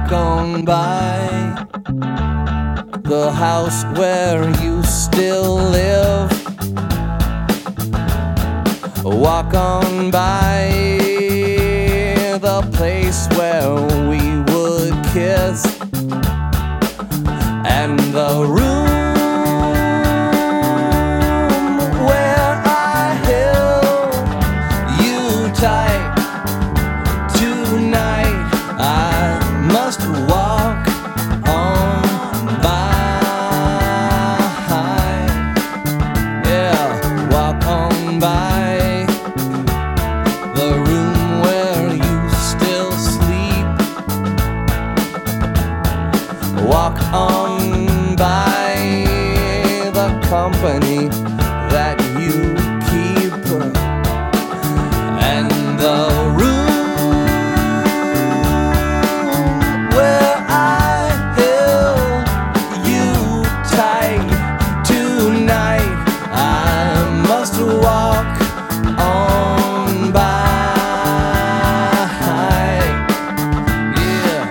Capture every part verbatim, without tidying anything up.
walk on by the house where you still live. Walk on by the place where we would kiss, and the room where I held you tight. Tonight I must walk on by. Yeah, walk on by the room where you still sleep. Walk on by the company that you keep, and the room where I held you tight. Tonight I must walk on by. Yeah,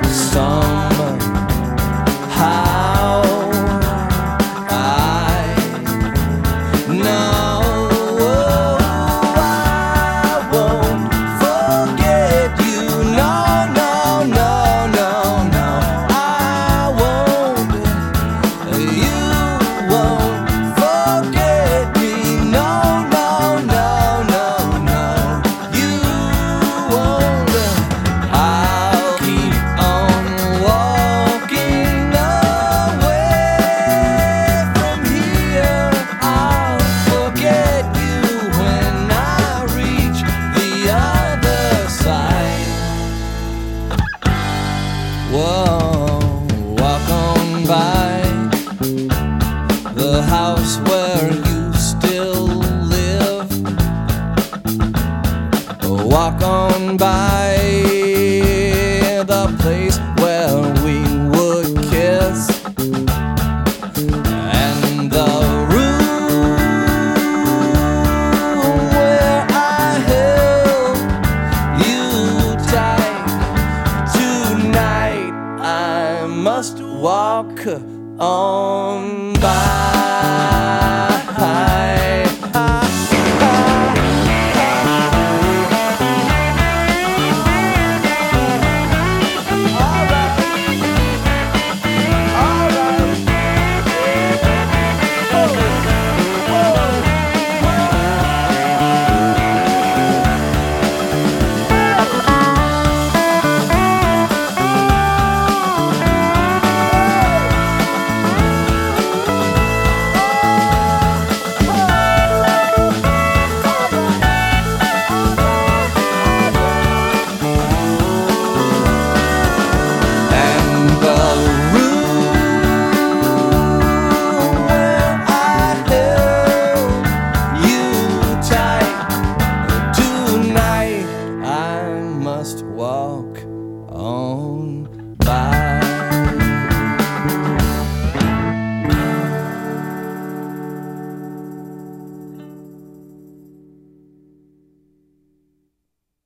somehow I know I won't forget you. No, no, no, no, no, I won't. You won't forget me. No, no, no, no, no, you won't. I'll keep on walking away from here. I'll forget you when I reach the other side. Whoa, walk on by the house where you still live. Walk on by